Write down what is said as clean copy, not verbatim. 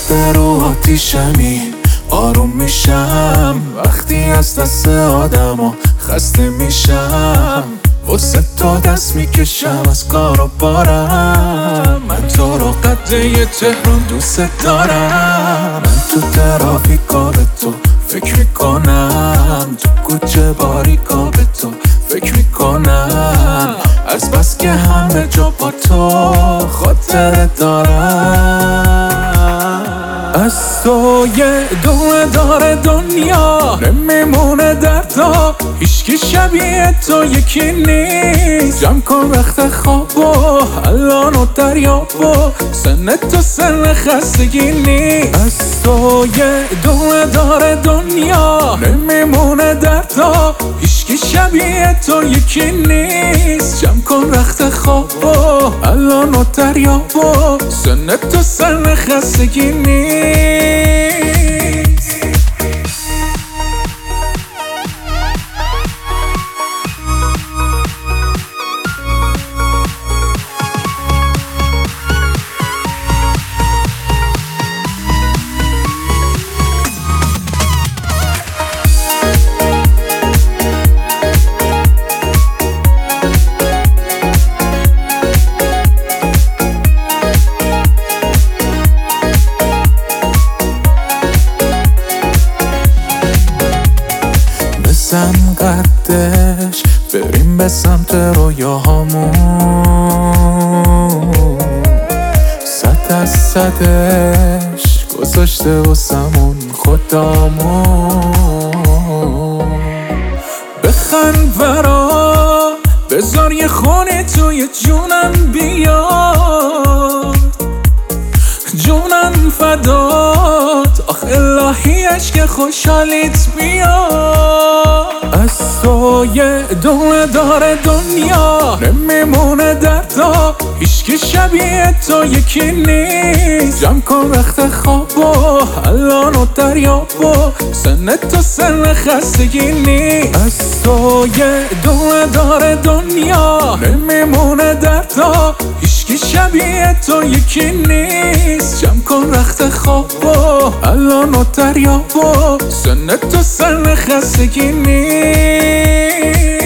وقت رو آتیشمی آروم میشم وقتی از دست آدم خسته میشم واسه تو دست میکشم از کار و بارم من تو رو قده تهران دوست دارم من تو ترافیکا به تو فکر میکنم تو کوچه باریکا به تو فکر میکنم از بس که همه جا با تو خاطر دارم از تو یه دونه داره دنیا نمیمونه در تو هیچکی شبیه تو یکی نیست جمع کن وقت خواب و الان و دریاب و سن تو سن خستگی نیست از تو یه دونه داره دنیا نمیمونه در تو هیچکی شبیه تو یکی نیست جمع کن وقت خواب و الان و دریاب و سن تو سن خستگی نیست بزن قدش بریم به سمت رویاهامون صد از صدش گذاشته واسمون خدامون بخند برا بذار یه خونه توی جونم بیاد جونم فدات آخ الهی عشق خوشحالیت بیاد از تو یه دونه داره دنیا نمیمونه در تو هیچکی شبیه تو یکی نیست جمع کن وقت خواب و الان و دریاب و سن تو سن خستگی نیست از تو یه دونه داره دنیا نمیمونه در تو هیچکی شبیه تو یکی نیست جمع کن وقت خواب و الان و دریاب و سن تو سن خستگی نیست